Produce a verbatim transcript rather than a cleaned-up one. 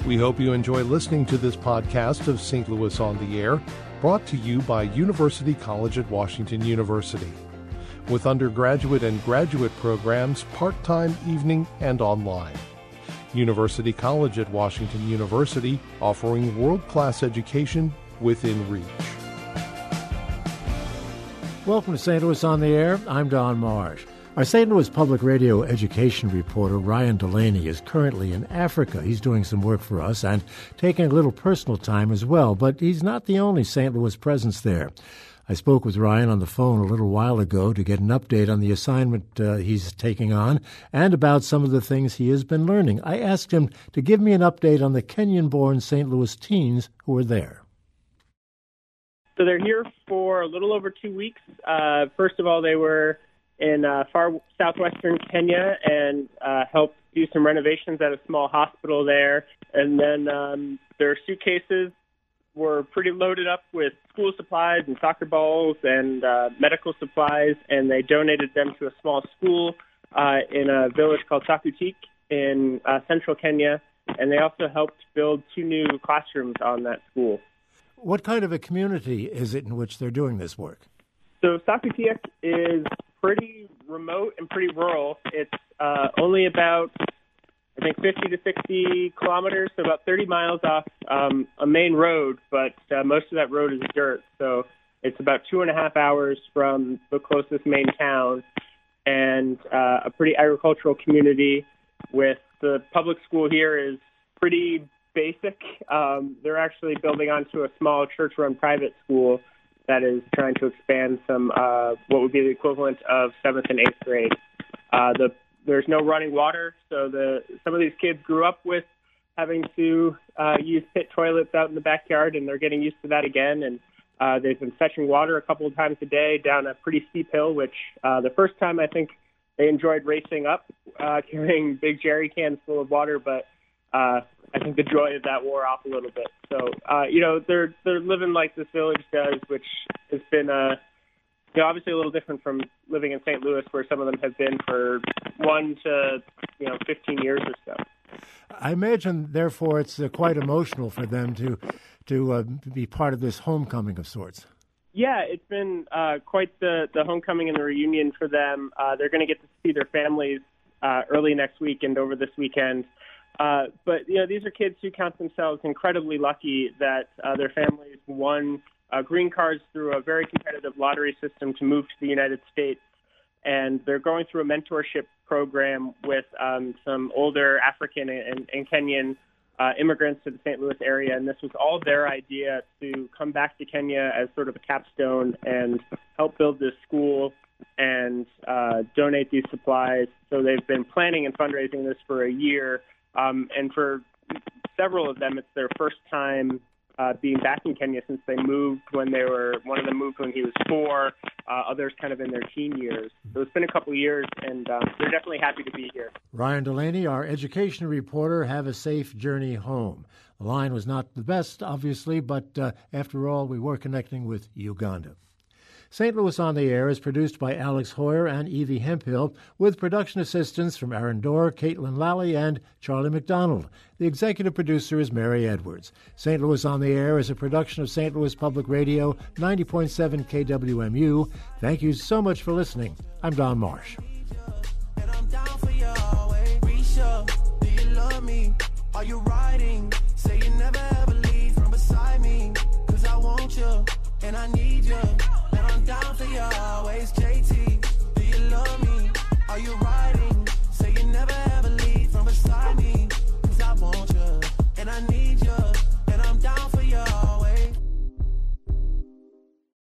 We hope you enjoy listening to this podcast of Saint Louis on the Air, brought to you by University College at Washington University. With undergraduate and graduate programs, part-time, evening, and online. University College at Washington University, offering world-class education within reach. Welcome to Saint Louis on the Air. I'm Don Marsh. Our Saint Louis Public Radio education reporter, Ryan Delaney, is currently in Africa. He's doing some work for us and taking a little personal time as well, but he's not the only Saint Louis presence there. I spoke with Ryan on the phone a little while ago to get an update on the assignment uh, he's taking on and about some of the things he has been learning. I asked him to give me an update on the Kenyan-born Saint Louis teens who are there. So they're here for a little over two weeks. Uh, first of all, they were in uh, far southwestern Kenya and uh, helped do some renovations at a small hospital there. And then um, their suitcases were pretty loaded up with school supplies and soccer balls and uh, medical supplies, and they donated them to a small school uh, in a village called Sakutik in uh, central Kenya. And they also helped build two new classrooms on that school. What kind of a community is it in which they're doing this work? So Sakutik is pretty remote and pretty rural. It's uh, only about, I think, fifty to sixty kilometers, so about thirty miles off um, a main road, but uh, most of that road is dirt. So it's about two and a half hours from the closest main town, and uh, a pretty agricultural community with the public school here is pretty basic. Um, they're actually building onto a small church-run private school that is trying to expand some, uh, what would be the equivalent of seventh and eighth grade. Uh, the, there's no running water, so the some of these kids grew up with having to uh, use pit toilets out in the backyard, and they're getting used to that again. And uh, they've been fetching water a couple of times a day down a pretty steep hill, which uh, the first time I think they enjoyed racing up, uh, carrying big jerry cans full of water, but uh, I think the joy of that wore off a little bit. So, uh, you know, they're they're living like this village does, which has been, uh, you know, obviously a little different from living in Saint Louis, where some of them have been for one to, you know, fifteen years or so. I imagine, therefore, it's uh, quite emotional for them to to uh, be part of this homecoming of sorts. Yeah, it's been uh, quite the, the homecoming and the reunion for them. Uh, they're going to get to see their families uh, early next week and over this weekend. Uh, but, you know, these are kids who count themselves incredibly lucky that uh, their families won uh, green cards through a very competitive lottery system to move to the United States. And they're going through a mentorship program with um, some older African and, and Kenyan uh, immigrants to the Saint Louis area. And this was all their idea to come back to Kenya as sort of a capstone and help build this school and uh, donate these supplies. So they've been planning and fundraising this for a year. Um, and for several of them, it's their first time uh, being back in Kenya since they moved when they were, one of them moved when he was four, uh, others kind of in their teen years. So it's been a couple of years, and um, they're definitely happy to be here. Ryan Delaney, our education reporter, have a safe journey home. The line was not the best, obviously, but uh, after all, we were connecting with Uganda. Saint Louis on the Air is produced by Alex Hoyer and Evie Hemphill, with production assistance from Aaron Dorr, Caitlin Lally, and Charlie McDonald. The executive producer is Mary Edwards. Saint Louis on the Air is a production of Saint Louis Public Radio, ninety point seven K W M U. Thank you so much for listening. I'm Don Marsh. And I'm down for you always. Risha, do you love me? Are you riding? Say you never ever leave from beside me. 'Cause I want you and I need you. I'm down for you always, J T. Do you love me? Are you riding? Say you never ever leave from beside me. 'Cause I want you and I need you.